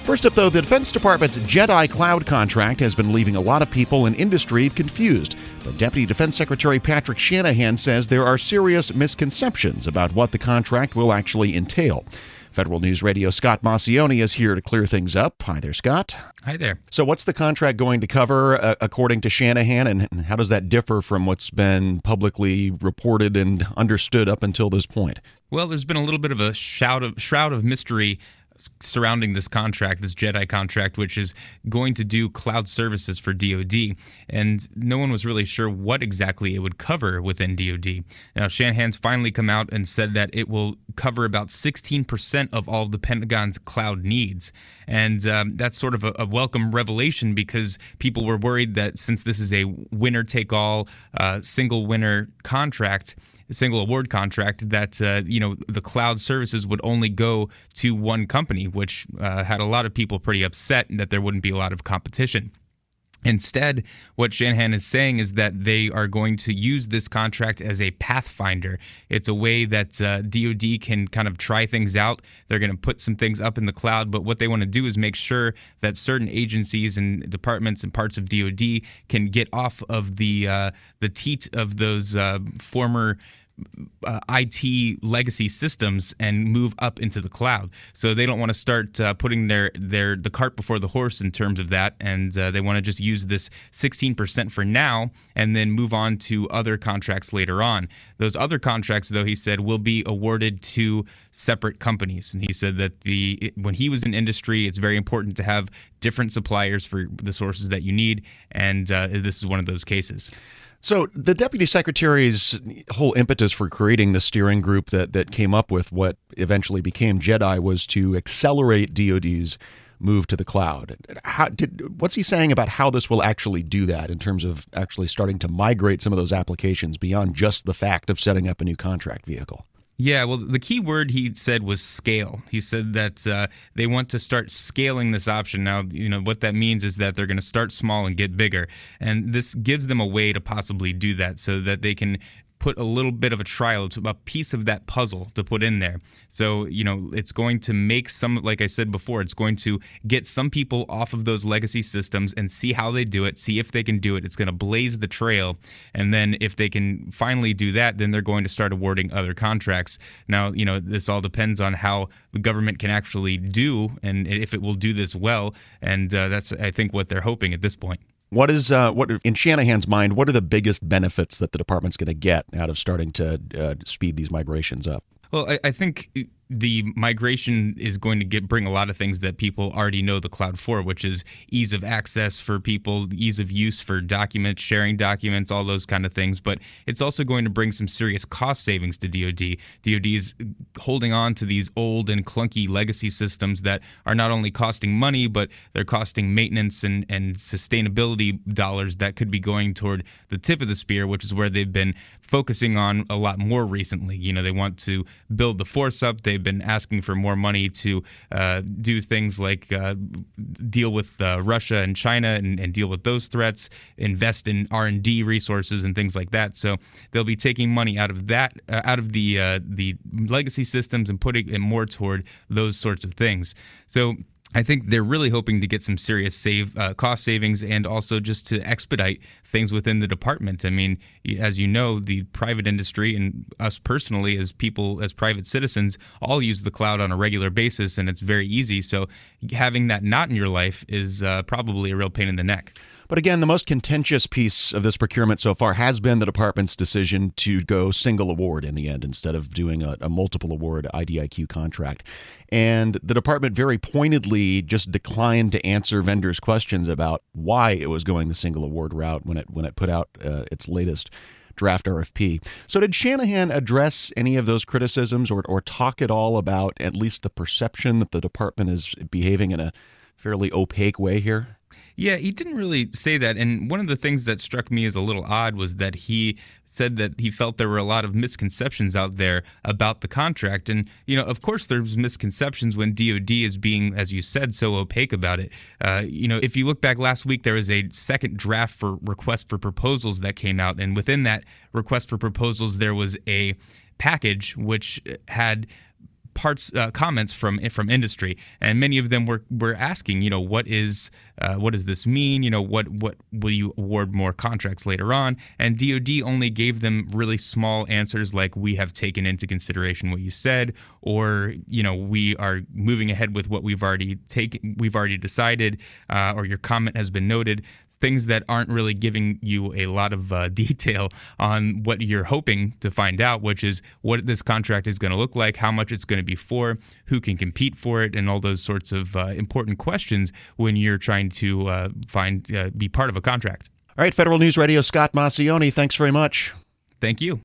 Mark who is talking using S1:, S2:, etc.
S1: First up, though, the Defense Department's JEDI Cloud contract has been leaving a lot of people in industry confused. But Deputy Defense Secretary Patrick Shanahan says there are serious misconceptions about what the contract will actually entail. Federal News Radio Scott Maucione is here to clear things up. Hi there, Scott.
S2: Hi there.
S1: So what's the contract going to cover, according to Shanahan, and how does that differ from what's been publicly reported and understood up until this point?
S2: Well, there's been a little bit of a shroud of mystery surrounding this contract, this JEDI contract, which is going to do cloud services for DoD, and no one was really sure what exactly it would cover within DoD. Now, Shanahan's finally come out and said that it will cover about 16% of all of the Pentagon's cloud needs, and that's sort of a welcome revelation because people were worried that since this is a winner-take-all, single-winner contract, single award contract, that the cloud services would only go to one company, which had a lot of people pretty upset that there wouldn't be a lot of competition. Instead, what Shanahan is saying is that they are going to use this contract as a pathfinder. It's a way that DoD can kind of try things out. They're going to put some things up in the cloud, but what they want to do is make sure that certain agencies and departments and parts of DoD can get off of the teat of those former IT legacy systems and move up into the cloud. So they don't want to start putting the cart before the horse in terms of that, and they want to just use this 16% for now and then move on to other contracts later on. Those other contracts, though, he said, will be awarded to separate companies. And he said that when he was in industry, it's very important to have different suppliers for the sources that you need, and this is one of those cases.
S1: So the Deputy Secretary's whole impetus for creating the steering group that came up with what eventually became JEDI was to accelerate DoD's move to the cloud. What's he saying about how this will actually do that in terms of actually starting to migrate some of those applications beyond just the fact of setting up a new contract vehicle?
S2: Yeah, well, the key word he said was scale. He said that they want to start scaling this option. Now, what that means is that they're going to start small and get bigger. And this gives them a way to possibly do that so that they can put a little bit of a trial, a piece of that puzzle to put in there. So, it's going to make like I said before, it's going to get some people off of those legacy systems and see how they do it, see if they can do it. It's going to blaze the trail. And then if they can finally do that, then they're going to start awarding other contracts. Now, this all depends on how the government can actually do and if it will do this well. And that's, I think, what they're hoping at this point.
S1: What in Shanahan's mind, what are the biggest benefits that the department's going to get out of starting to speed these migrations up?
S2: Well, I think the migration is going to bring a lot of things that people already know the cloud for, which is ease of access for people, ease of use for documents, sharing documents, all those kind of things. But it's also going to bring some serious cost savings to DoD. DoD is holding on to these old and clunky legacy systems that are not only costing money, but they're costing maintenance and sustainability dollars that could be going toward the tip of the spear, which is where they've been focusing on a lot more recently. They want to build the force up. They've been asking for more money to do things like deal with Russia and China and deal with those threats, invest in R&D resources and things like that. So they'll be taking money out of that, out of the legacy systems and putting it more toward those sorts of things. So I think they're really hoping to get some serious cost savings and also just to expedite things within the department. I mean, as you know, the private industry and us personally as people, as private citizens, all use the cloud on a regular basis, and it's very easy. So having that not in your life is probably a real pain in the neck.
S1: But again, the most contentious piece of this procurement so far has been the department's decision to go single award in the end instead of doing a multiple award IDIQ contract. And the department very pointedly just declined to answer vendors' questions about why it was going the single award route when it put out its latest draft RFP. So did Shanahan address any of those criticisms or talk at all about at least the perception that the department is behaving in a fairly opaque way here?
S2: Yeah, he didn't really say that. And one of the things that struck me as a little odd was that he said that he felt there were a lot of misconceptions out there about the contract. And, of course, there's misconceptions when DoD is being, as you said, so opaque about it. If you look back last week, there was a second draft for request for proposals that came out. And within that request for proposals, there was a package which had comments from industry, and many of them were asking, what does this mean? What will you award more contracts later on? And DoD only gave them really small answers like, we have taken into consideration what you said, or we are moving ahead with what we've already decided, or your comment has been noted. Things that aren't really giving you a lot of detail on what you're hoping to find out, which is what this contract is going to look like, how much it's going to be for, who can compete for it, and all those sorts of important questions when you're trying to be part of a contract.
S1: All right, Federal News Radio, Scott Maucione, thanks very much.
S2: Thank you.